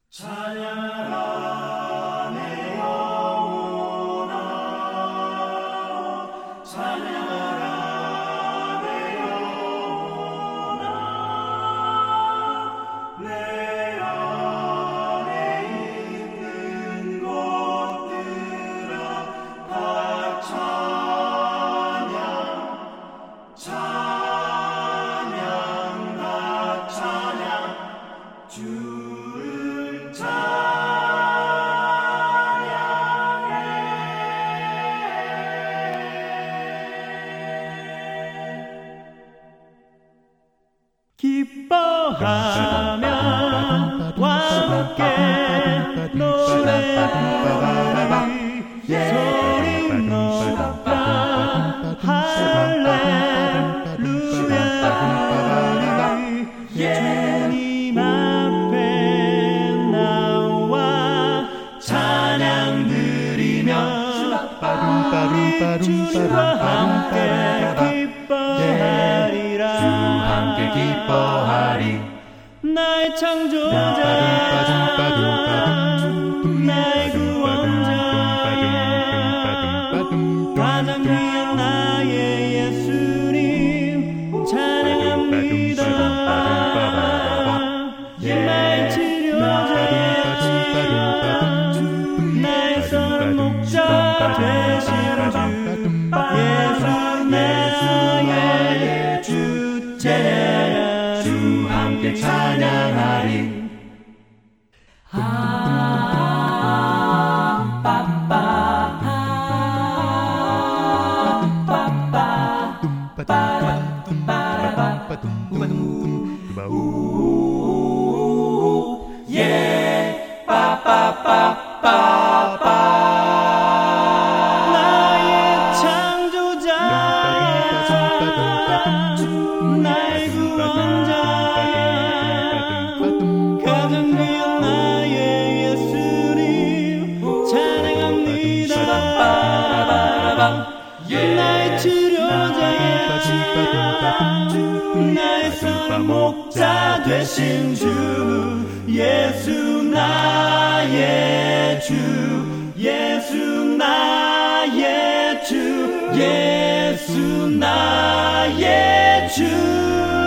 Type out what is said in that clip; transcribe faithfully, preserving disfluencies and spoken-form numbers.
찬양하라 내 영혼아, 찬양하라 내 영혼아. 내 안에 있는 것들아 다 찬양, 찬양, 다 찬양, 주를 찬양해. 기뻐하며 와 함께 노래하리. 소리 높여 할렐루야. 주님 앞에 나와 찬양 드리며 주와 함께 기뻐하리라. 함께 기뻐하리. 나의 창조자, 나의 구원자, 가장 귀한 나의 예수님 찬양합니다. 나의 치료자, 나의 선목자 되신 주 예수, 나의 주 찬양하리. 주 함께 찬양하리. 예, 빠빠빠빠빠. 나의 창조자, 나의 구원자, 가장 귀한 나의 예수님 찬양합니다. 나의 치료자, 나의 선목자 되신 주 예수, 나의 주 예수, 나의 주 예수, 나의 주.